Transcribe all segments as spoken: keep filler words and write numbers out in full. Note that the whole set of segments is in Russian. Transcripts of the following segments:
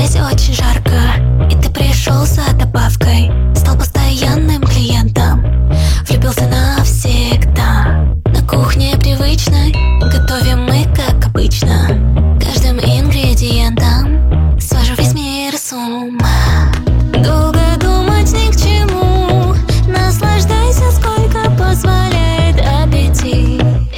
здесь очень жарко, и ты пришел за добавкой, стал постоянным клиентом, влюбился навсегда. На кухне привычной готовим мы, как обычно, каждым ингредиентом свожу весь мир с ума. Долго думать ни к чему, наслаждайся, сколько позволяет аппетит.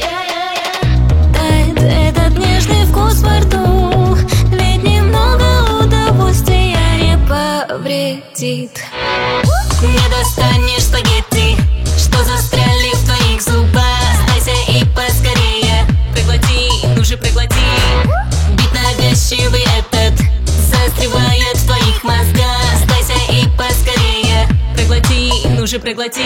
Тает этот нежный вкус во рту, ведь немного удовольствия не повредит. Не достанешь спагетти, что застряли в твоих зубах. Сдайся и поскорее, проглоти, ну же проглоти. Бит навязчивый этот застревает в твоих мозгах. Сдайся и поскорее, проглоти, ну же проглоти.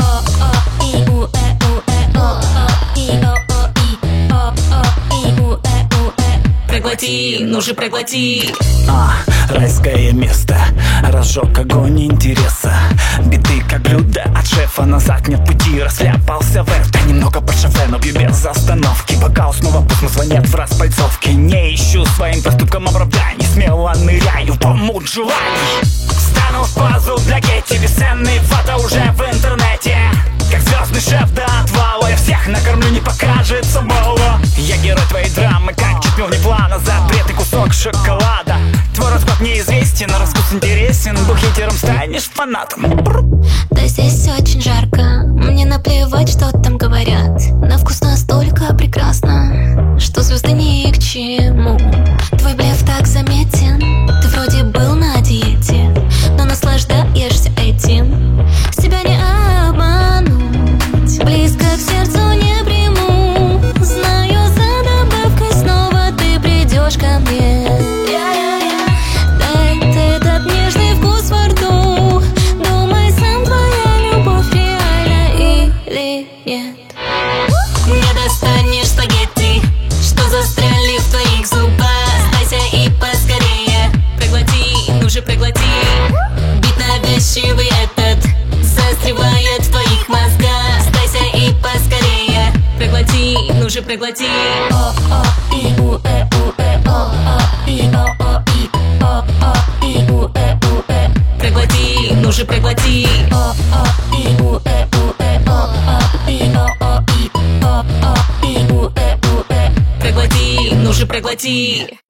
Проглоти, ну же проглоти. А, райское место, разжег огонь интереса. Биты как блюдо от шефа, назад нет пути. Расляпался в это, немного по шофе, но бью без остановки. Бокал снова пусто, звонят в распальцовке. Не ищу своим поступкам оправданий, смело ныряю в омут желаний. Встану в позу для Гетти, бесценный фото уже в интернете. Как звездный шеф до отвала, я всех накормлю, не покажется мало. Я герой твоей драмы, как чуть не плана. Запретный кусок шоколада. Твой расклад неизвестен, а вкус интересен. Был хейтером, станешь фанатом. Да здесь очень жарко, мне наплевать, что там говорят. На вкус настолько прекрасно, что звезды ни к чему. Твой блеф так заметен, ты вроде был на диете, но наслаждаешься этим. Себя не обмануть, близко к сердцу не приму. Знаю, за добавкой снова ты придешь ко мне. Дай этот нежный вкус во рту, думай сам, твоя любовь реальна или нет. Не достанешь спагетти, что застряли в твоих зубах. Сдайся и поскорее, проглоти, ну же проглоти. Бит навязчивый этот застревает в твоих мозгах. Сдайся и поскорее, проглоти, ну же проглоти. Проглоти, ну же проглоти. Проглоти, ну же проглоти.